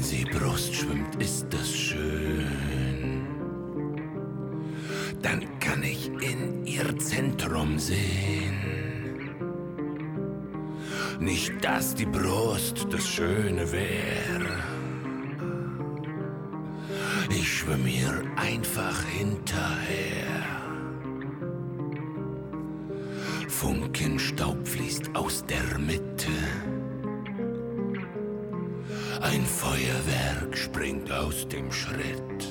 sie Brust schwimmt, ist das schön. Dann kann ich in ihr Zentrum sehen. Nicht, dass die Brust das Schöne wär. Ich schwimm ihr einfach hinterher. Funkenstaub fließt aus der Mitte. Ein Feuerwerk springt aus dem Schritt.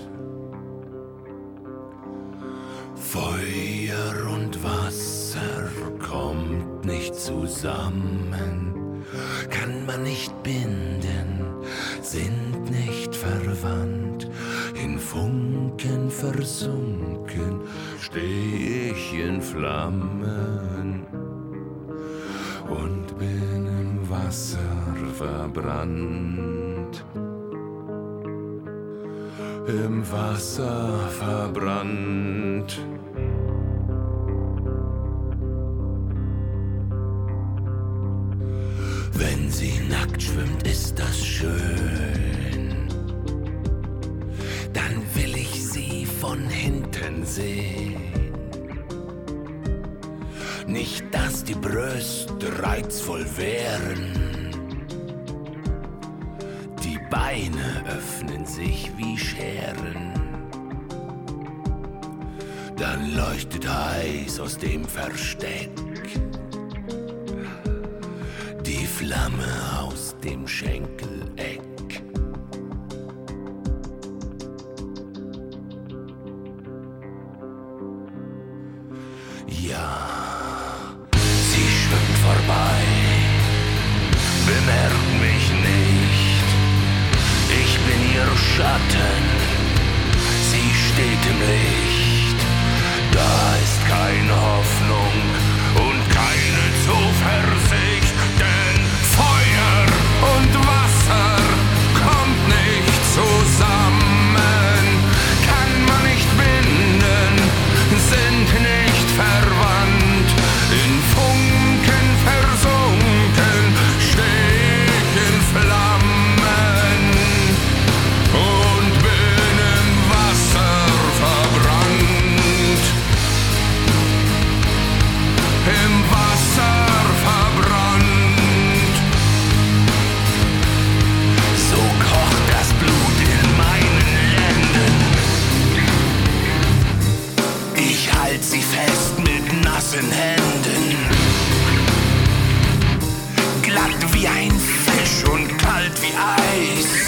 Feuer und Wasser kommt nicht zusammen, kann man nicht binden, sind nicht verwandt. In Funken versunken steh ich in Flammen und bin im Wasser verbrannt. Im Wasser verbrannt. Wenn sie nackt schwimmt, ist das schön. Dann will ich sie von hinten sehen. Nicht, dass die Brüste reizvoll wären. Die Beine öffnen sich wie Scheren. Dann leuchtet heiß aus dem Versteck die Flamme aus dem Schenkeleck. Ja, sie schwimmt vorbei, bemerkt mich nicht. Ich bin ihr Schatten, sie steht im Licht. Da ist keine Hoffnung und keine Zuversicht, denn Feuer und Wasser kommt nicht zusammen, kann man nicht binden, sind nicht verwandt. In Funken versunken steh ich in Flammen und bin im Wasser verbrannt. Im Wasser verbrannt. So kocht das Blut in meinen Lenden. Ich halt sie fest mit nassen Händen. Glatt wie ein Fisch und kalt wie Eis.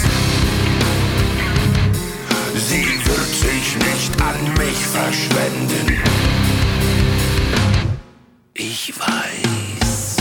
Sie wird sich nicht an mich verschwenden. Ich weiß.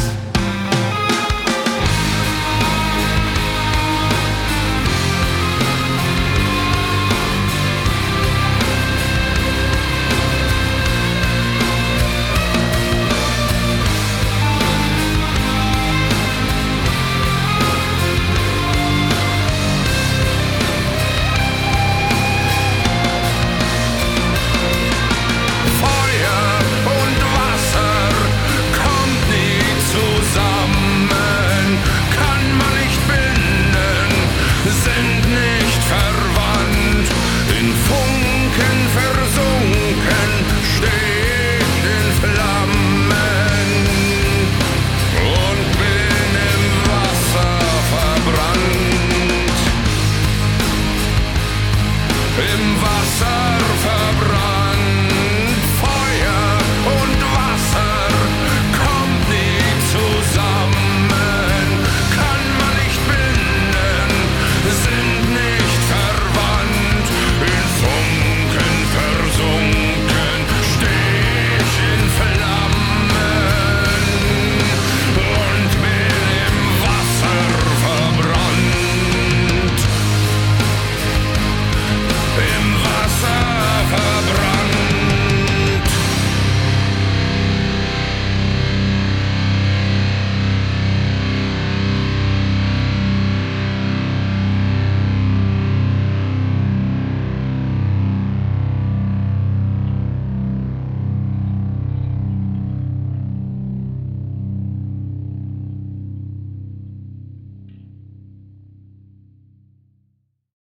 Im Wasser